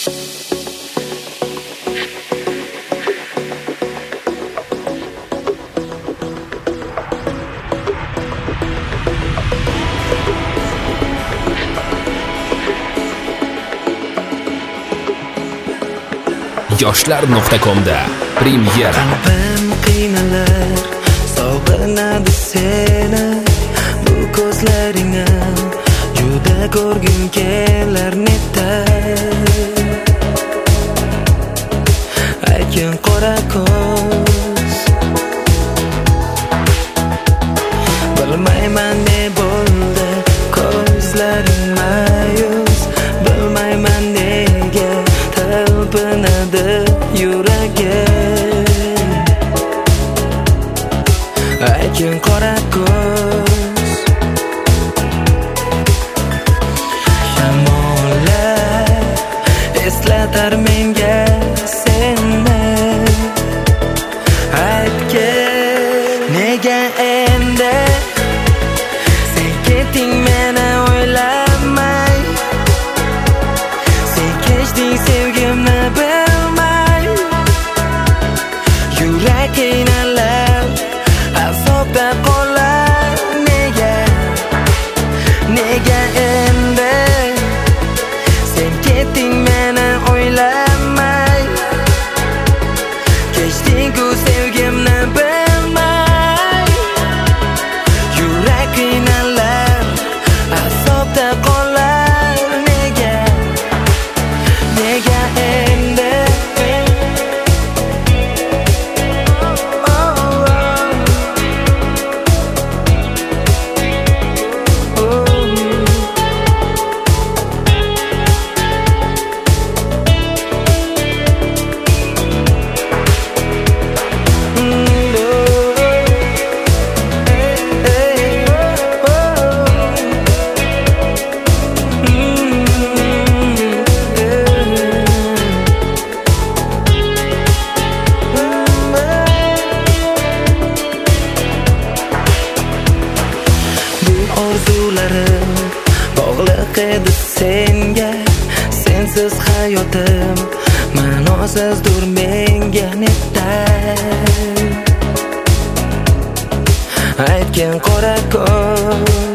yoshlar.com'da premyera. Qalbim qiynalar, sog'inadi seni, bu ko'zlaringni juda ko'rgim kelar neta. Aytgin qora ko'z, bilmayman ne bo'ldi ko'zlaring mayus, bilmayman nega talpinadi yuragim. Aytgin qora ko'z, shamollar eslatar menga seni. Aytgin nega endi sen ketding meni o'ylamay, sen kechding sevgimni bilmay. Yurak qiynalar, azobda qolar. Nega endi sen ketding meni o'ylamay, kechding-ku sevgimni bilmay. Yurak qiynalar, azobda qolar. Nega endi orzularim bog'liq edi senga, sensiz hayotim ma'nosizdir menga neta. Aytgin qora ko'z,